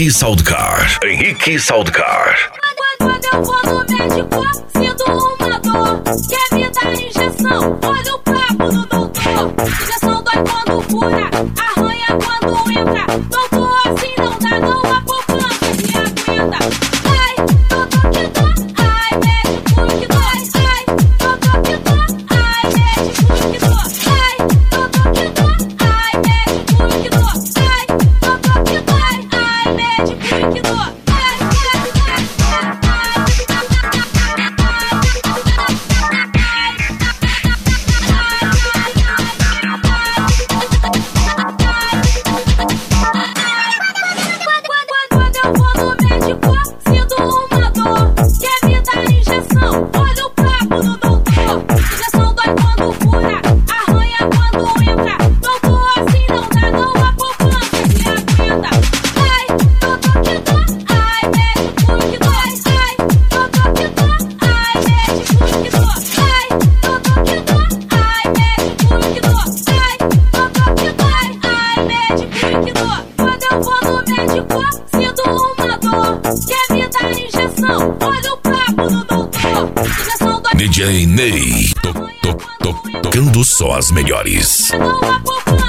Henrique Soundcar. Henrique Soundcar. Quando eu vou no médico, sinto uma dor. Quer me dar injeção? Olha o papo do doutor. Injeção dói quando cura, arranha quando entra. Doutor, assim não dá, não há poupança que aguenta. Ai, doutor que dói. Ai, médico que dói. Ai, doutor que dói. Ai, médico que dói. Ai, doutor que dói. Ai, médico que dói. Ai, doutor que dói. Ai, médico que dói. DJ Ney, tocando só as melhores. Não há poupança.